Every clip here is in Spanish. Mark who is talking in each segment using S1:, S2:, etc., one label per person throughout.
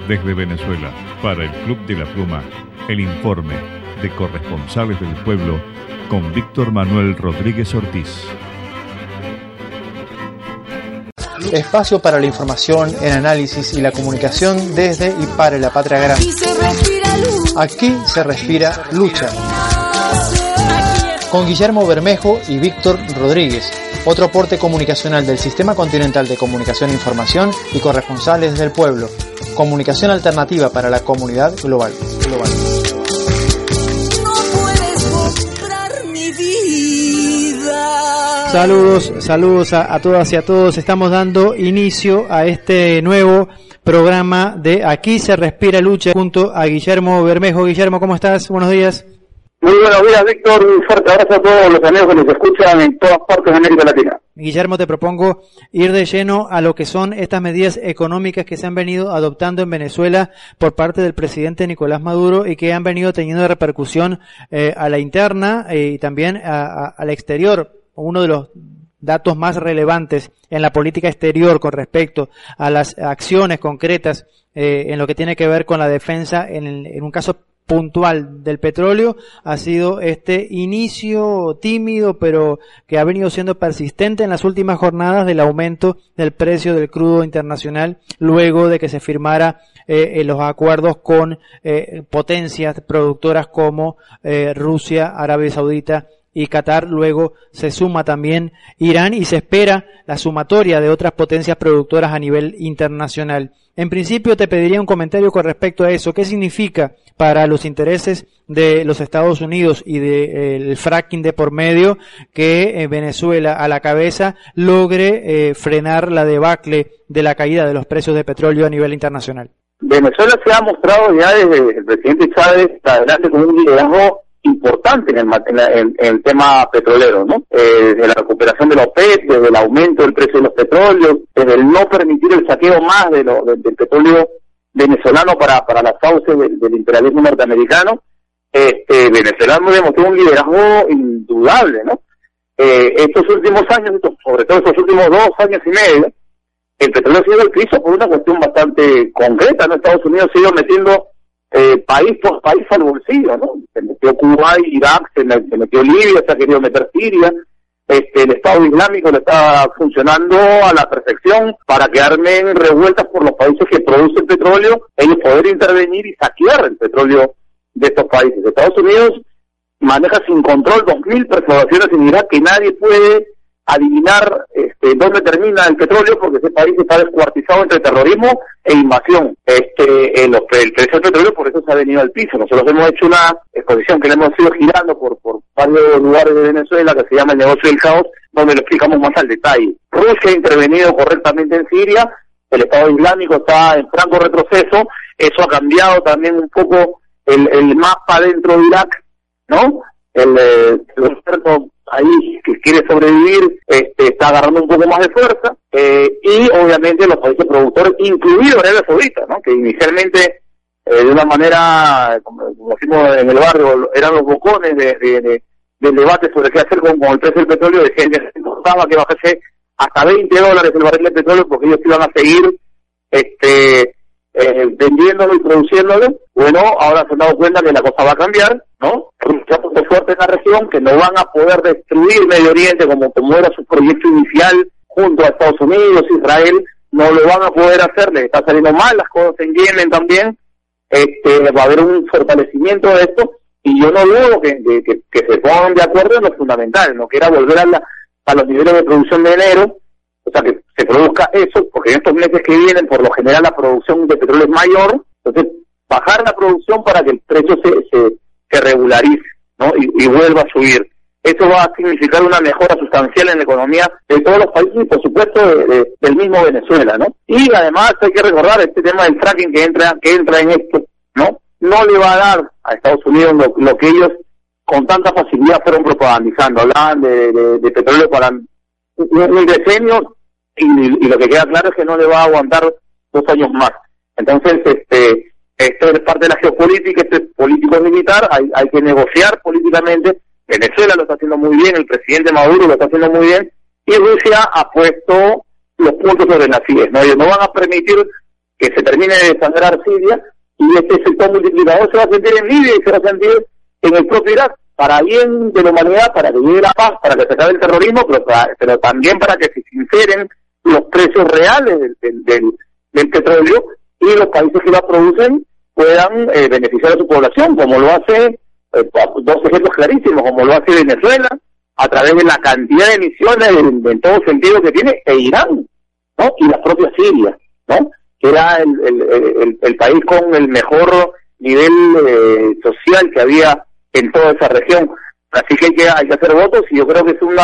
S1: Desde Venezuela, para el Club de la Pluma, el informe de Corresponsales del Pueblo con Víctor Manuel Rodríguez Ortiz.
S2: Espacio para la información, el análisis y la comunicación desde y para la patria grande. Aquí se respira lucha. Con Guillermo Bermejo y Víctor Rodríguez, otro aporte comunicacional del Sistema Continental de Comunicación e Información y Corresponsales del Pueblo. Comunicación alternativa para la comunidad global. Saludos a todas y a todos. Estamos dando inicio a este nuevo programa de Aquí se respira lucha junto a Guillermo Bermejo. Guillermo, ¿cómo estás? Buenos días.
S3: Muy buenos días, Víctor. Un fuerte abrazo a todos los amigos que nos escuchan en todas partes de América Latina.
S2: Guillermo, te propongo ir de lleno a lo que son estas medidas económicas que se han venido adoptando en Venezuela por parte del presidente Nicolás Maduro y que han venido teniendo repercusión a la interna y también al exterior. Uno de los datos más relevantes en la política exterior con respecto a las acciones concretas en lo que tiene que ver con la defensa en un caso puntual del petróleo ha sido este inicio tímido pero que ha venido siendo persistente en las últimas jornadas del aumento del precio del crudo internacional luego de que se firmara los acuerdos con potencias productoras como Rusia, Arabia Saudita y Qatar. Luego se suma también Irán y se espera la sumatoria de otras potencias productoras a nivel internacional. En principio te pediría un comentario con respecto a eso. ¿Qué significa para los intereses de los Estados Unidos y del fracking de por medio que Venezuela a la cabeza logre frenar la debacle de la caída de los precios de petróleo a nivel internacional?
S3: Venezuela se ha mostrado ya desde el presidente Chávez adelante con un liderazgo importante en el tema petrolero, ¿no? Desde la recuperación de la OPEP, desde el aumento del precio de los petróleos, desde el no permitir el saqueo más del petróleo venezolano para las fauces del imperialismo norteamericano. Venezuela demostró un liderazgo indudable, ¿no? Estos últimos años, sobre todo estos últimos 2 años y medio, el petróleo ha sido el piso por una cuestión bastante concreta, ¿no? Estados Unidos se ha ido metiendo país por país al bolsillo, ¿no? Se metió Cuba, Irak, se metió Libia, se ha querido meter Siria. El Estado Islámico le está funcionando a la perfección para que armen revueltas por los países que producen petróleo, ellos poder intervenir y saquear el petróleo de estos países. Estados Unidos maneja sin control 2.000 perforaciones en Irak que nadie puede adivinar dónde termina el petróleo porque ese país está descuartizado entre terrorismo e invasión. El precio del petróleo por eso se ha venido al piso. Nosotros hemos hecho una exposición que le hemos ido girando por varios lugares de Venezuela que se llama El Negocio del Caos, donde lo explicamos más al detalle. Rusia ha intervenido correctamente en Siria, el Estado Islámico está en franco retroceso, eso ha cambiado también un poco el mapa dentro de Irak, ¿no? El gobierno ahí que quiere sobrevivir está agarrando un poco más de fuerza y obviamente los países productores, incluido Arabia Saudita, ¿no? Que inicialmente de una manera, como decimos en el barrio, eran los bocones del debate sobre qué hacer con el precio del petróleo, decían que se importaba que bajase hasta $20 el barril de petróleo porque ellos iban a seguir vendiéndolo y produciéndolo. Bueno, ahora se han dado cuenta que la cosa va a cambiar, ¿no? Rusia puso fuerte en la región, que no van a poder destruir Medio Oriente como era su proyecto inicial junto a Estados Unidos, Israel, no lo van a poder hacer, les está saliendo mal las cosas en Yemen también, va a haber un fortalecimiento de esto, y yo no dudo que se pongan de acuerdo en lo fundamental, no que era volver a los niveles de producción de enero, o sea, que se produzca eso, porque en estos meses que vienen, por lo general, la producción de petróleo es mayor, entonces bajar la producción para que el precio se regularice, ¿no? Y vuelva a subir. Eso va a significar una mejora sustancial en la economía de todos los países y, por supuesto, del mismo Venezuela, ¿no? Y además hay que recordar este tema del fracking que entra en esto, ¿no? No le va a dar a Estados Unidos lo que ellos con tanta facilidad fueron propagandizando. Hablaban de petróleo para un decenio y lo que queda claro es que no le va a aguantar 2 años más. Entonces, esto es parte de la geopolítica, esto es político-militar, hay que negociar políticamente. Venezuela lo está haciendo muy bien, el presidente Maduro lo está haciendo muy bien, y Rusia ha puesto los puntos sobre las IES, ¿no? Ellos no van a permitir que se termine de desangrar Siria, y este sector multiplicador se va a sentir en Libia y se va a sentir en el propio Irak, para bien de la humanidad, para que llegue la paz, para que se acabe el terrorismo, pero también para que se sinceren los precios reales del petróleo, y los países que la producen puedan beneficiar a su población, como lo hace, dos ejemplos clarísimos, como lo hace Venezuela, a través de la cantidad de emisiones en todo sentido que tiene, e Irán, ¿no? Y la propia Siria, ¿no? Que era el país con el mejor nivel social que había en toda esa región. Así que hay que hacer votos, y yo creo que es un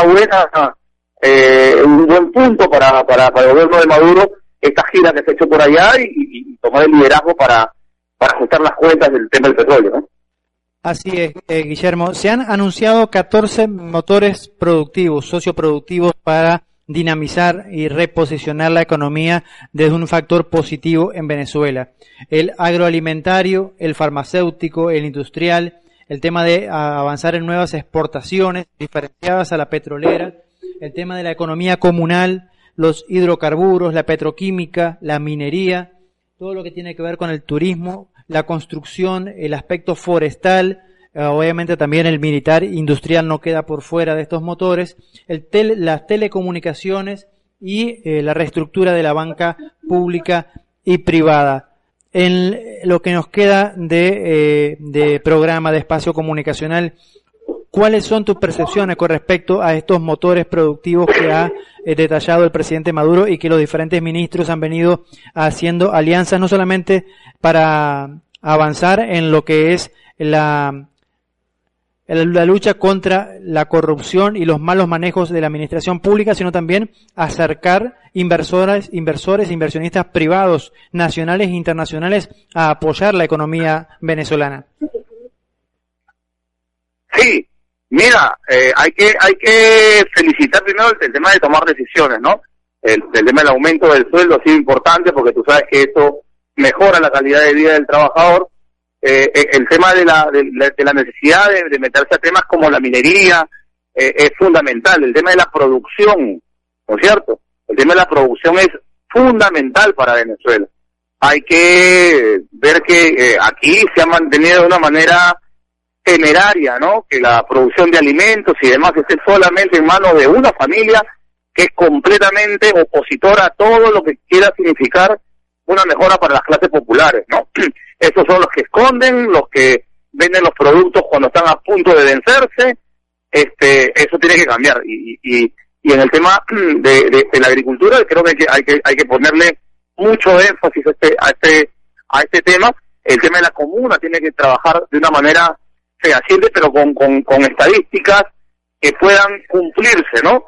S3: buen punto para el gobierno de Maduro, esta gira que se ha hecho por allá, y tomar el liderazgo para ajustar las cuentas del tema del petróleo, ¿no?
S2: Así es, Guillermo. Se han anunciado 14 motores productivos, socioproductivos, para dinamizar y reposicionar la economía desde un factor positivo en Venezuela. El agroalimentario, el farmacéutico, el industrial, el tema de avanzar en nuevas exportaciones diferenciadas a la petrolera, el tema de la economía comunal, los hidrocarburos, la petroquímica, la minería, todo lo que tiene que ver con el turismo, la construcción, el aspecto forestal, obviamente también el militar industrial no queda por fuera de estos motores, las telecomunicaciones y la reestructura de la banca pública y privada. En lo que nos queda de programa, de espacio comunicacional, ¿cuáles son tus percepciones con respecto a estos motores productivos que ha detallado el presidente Maduro y que los diferentes ministros han venido haciendo alianzas no solamente para avanzar en lo que es la lucha contra la corrupción y los malos manejos de la administración pública, sino también acercar inversores, inversionistas privados, nacionales e internacionales, a apoyar la economía venezolana?
S3: Sí, mira, hay que felicitar primero el tema de tomar decisiones, ¿no? El tema del aumento del sueldo ha sido importante, porque tú sabes que eso mejora la calidad de vida del trabajador. El tema de la necesidad de meterse a temas como la minería es fundamental. El tema de la producción, ¿no es cierto? El tema de la producción es fundamental para Venezuela. Hay que ver que aquí se ha mantenido de una manera temeraria, ¿no? Que la producción de alimentos y demás esté solamente en manos de una familia que es completamente opositora a todo lo que quiera significar una mejora para las clases populares, ¿no? Esos son los que esconden, los que venden los productos cuando están a punto de vencerse. Eso tiene que cambiar. Y en el tema de la agricultura, creo que hay que ponerle mucho énfasis a este tema. El tema de la comuna tiene que trabajar de una manera fehaciente, pero con estadísticas que puedan cumplirse, ¿no?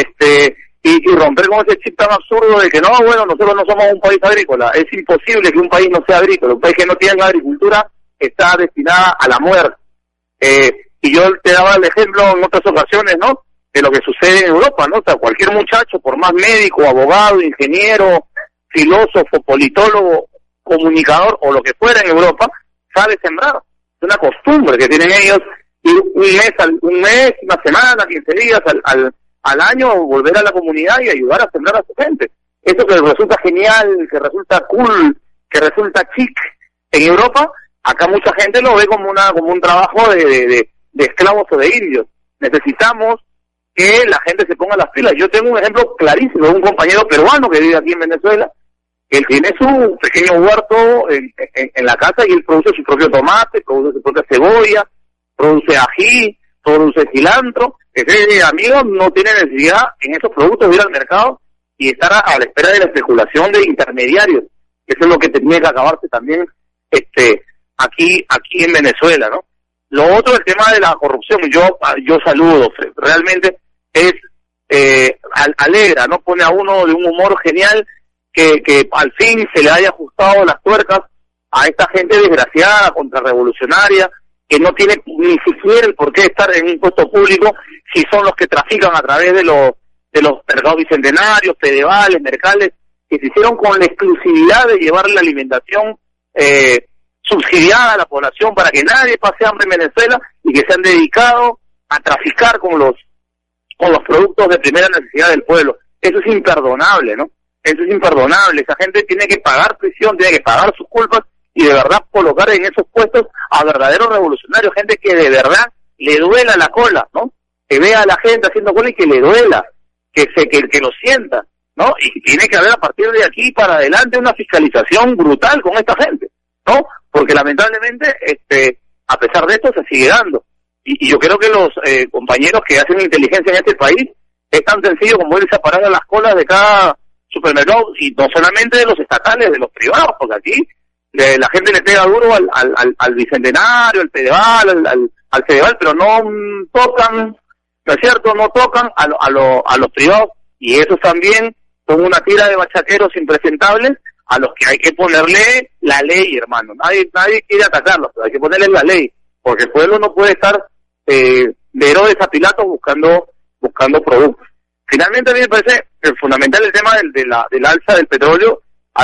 S3: Y romper con ese chip tan absurdo de que nosotros no somos un país agrícola. Es imposible que un país no sea agrícola. Un país que no tenga agricultura está destinada a la muerte. Y yo te daba el ejemplo en otras ocasiones, ¿no? De lo que sucede en Europa, ¿no? O sea, cualquier muchacho, por más médico, abogado, ingeniero, filósofo, politólogo, comunicador o lo que fuera en Europa, sabe sembrar. Es una costumbre que tienen ellos, ir un mes, una semana, 15 días al año, volver a la comunidad y ayudar a sembrar a su gente. Eso que resulta genial, que resulta cool, que resulta chic en Europa, acá mucha gente lo ve como un trabajo de esclavos o de indios. Necesitamos que la gente se ponga las pilas. Yo tengo un ejemplo clarísimo de un compañero peruano que vive aquí en Venezuela. Él tiene su pequeño huerto en la casa, y él produce su propio tomate, produce su propia cebolla, produce ají, produce cilantro. Ese amigo no tiene necesidad en esos productos de ir al mercado y estar a la espera de la especulación de intermediarios. Eso es lo que tenía que acabarse también aquí en Venezuela, ¿no? Lo otro, el tema de la corrupción, yo saludo, realmente es alegra, ¿no? Pone a uno de un humor genial que al fin se le haya ajustado las tuercas a esta gente desgraciada, contrarrevolucionaria, que no tiene ni siquiera el por qué estar en un puesto público si son los que trafican a través de los mercados bicentenarios, Fedevales, Mercales, que se hicieron con la exclusividad de llevar la alimentación subsidiada a la población para que nadie pase hambre en Venezuela, y que se han dedicado a traficar con los productos de primera necesidad del pueblo. Eso es imperdonable, ¿no? Eso es imperdonable. Esa gente tiene que pagar prisión, tiene que pagar sus culpas y de verdad colocar en esos puestos a verdaderos revolucionarios, gente que de verdad le duela la cola, ¿no? Que vea a la gente haciendo cola y que le duela, que lo sienta, ¿no? Y tiene que haber a partir de aquí para adelante una fiscalización brutal con esta gente, ¿no? Porque lamentablemente, a pesar de esto, se sigue dando. Y yo creo que los compañeros que hacen inteligencia en este país es tan sencillo como irse a parar a las colas de cada supermercado, y no solamente de los estatales, de los privados, porque aquí la gente le pega duro al Bicentenario, al Fedeval, al Fedeval, pero no tocan, ¿no es cierto? No tocan a los privados, y esos también son una tira de bachaqueros impresentables a los que hay que ponerle la ley, hermano. Nadie quiere atacarlos, pero hay que ponerle la ley, porque el pueblo no puede estar de Herodes a Pilatos buscando productos. Finalmente a mí me parece fundamental el tema del alza del petróleo,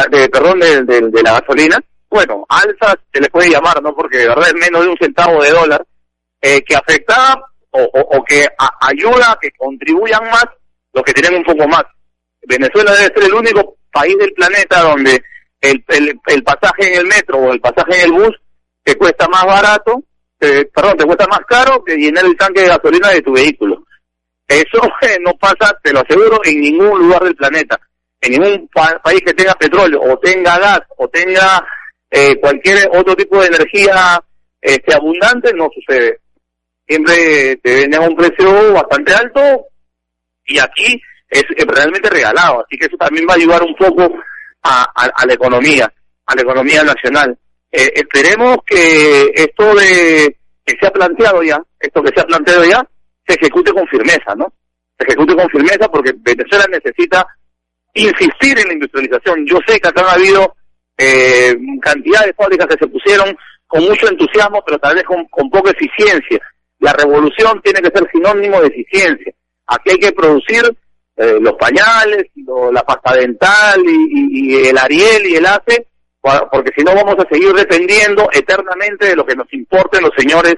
S3: de la gasolina. Bueno, alza se le puede llamar, ¿no? Porque de verdad es menos de $0.01, que afecta o que ayuda a que contribuyan más los que tienen un poco más. Venezuela debe ser el único país del planeta donde el pasaje en el metro o el pasaje en el bus te cuesta más barato, te cuesta más caro que llenar el tanque de gasolina de tu vehículo. Eso no pasa, te lo aseguro, en ningún lugar del planeta. En ningún país que tenga petróleo, o tenga gas, o tenga cualquier otro tipo de energía abundante, no sucede. Siempre te venden a un precio bastante alto, y aquí es realmente regalado. Así que eso también va a ayudar un poco a la economía nacional. Esperemos que esto que se ha planteado ya, se ejecute con firmeza, ¿no? Se ejecute con firmeza, porque Venezuela necesita insistir en la industrialización. Yo sé que acá han habido cantidad de fábricas que se pusieron con mucho entusiasmo, pero tal vez con poca eficiencia. La revolución tiene que ser sinónimo de eficiencia. Aquí hay que producir los pañales, la pasta dental y el Ariel y el ACE, porque si no vamos a seguir dependiendo eternamente de lo que nos importen los señores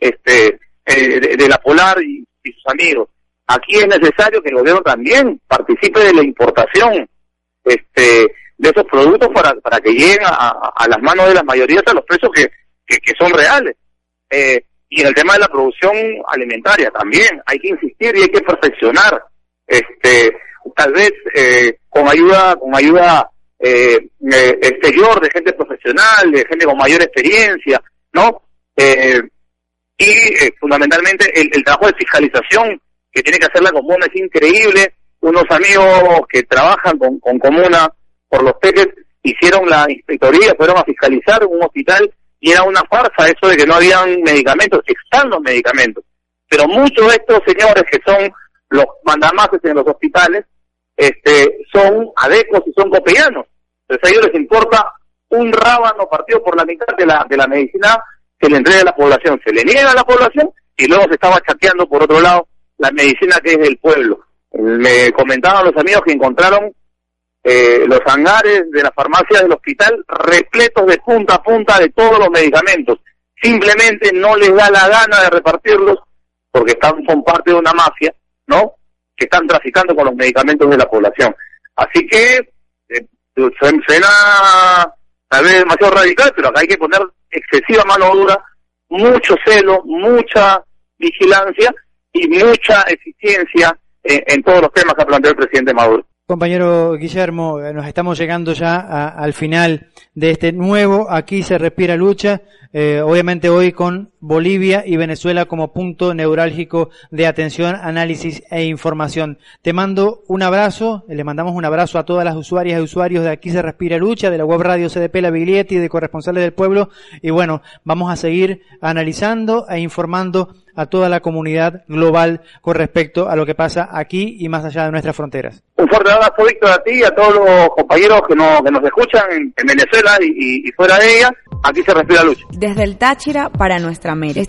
S3: de la Polar y sus amigos. Aquí es necesario que el gobierno también participe de la importación de esos productos para que lleguen a las manos de las mayorías a los precios que son reales. Y en el tema de la producción alimentaria también hay que insistir y hay que perfeccionar, tal vez con ayuda exterior, de gente profesional, de gente con mayor experiencia, ¿no? Y fundamentalmente el trabajo de fiscalización que tiene que hacer la comuna es increíble. Unos amigos que trabajan con comuna por los peques hicieron la inspectoría, fueron a fiscalizar un hospital y era una farsa eso de que no habían medicamentos. Están los medicamentos, pero muchos de estos señores que son los mandamases en los hospitales son adecos y son copellanos. Entonces a ellos les importa un rábano partido por la mitad de la medicina que le entrega a la población. Se le niega a la población y luego se estaba chateando por otro lado la medicina que es del pueblo. Me comentaban los amigos que encontraron los hangares de las farmacias del hospital repletos de punta a punta de todos los medicamentos. Simplemente no les da la gana de repartirlos porque son parte de una mafia, ¿no? Que están traficando con los medicamentos de la población. Así que suena tal vez demasiado radical, pero acá hay que poner excesiva mano dura, mucho celo, mucha vigilancia y mucha eficiencia en todos los temas que ha planteado el presidente Maduro.
S2: Compañero Guillermo, nos estamos llegando ya al final de este nuevo Aquí se respira lucha, obviamente hoy con Bolivia y Venezuela como punto neurálgico de atención, análisis e información. Te mando un abrazo, le mandamos un abrazo a todas las usuarias y usuarios de Aquí se respira lucha, de la web radio CDP La Biglietti, de Corresponsales del Pueblo, y bueno, vamos a seguir analizando e informando a toda la comunidad global con respecto a lo que pasa aquí y más allá de nuestras fronteras.
S3: Un fuerte abrazo, Víctor, a ti y a todos los compañeros que nos escuchan en Venezuela y fuera de ella. Aquí se respira lucha.
S4: Desde el Táchira para nuestra América.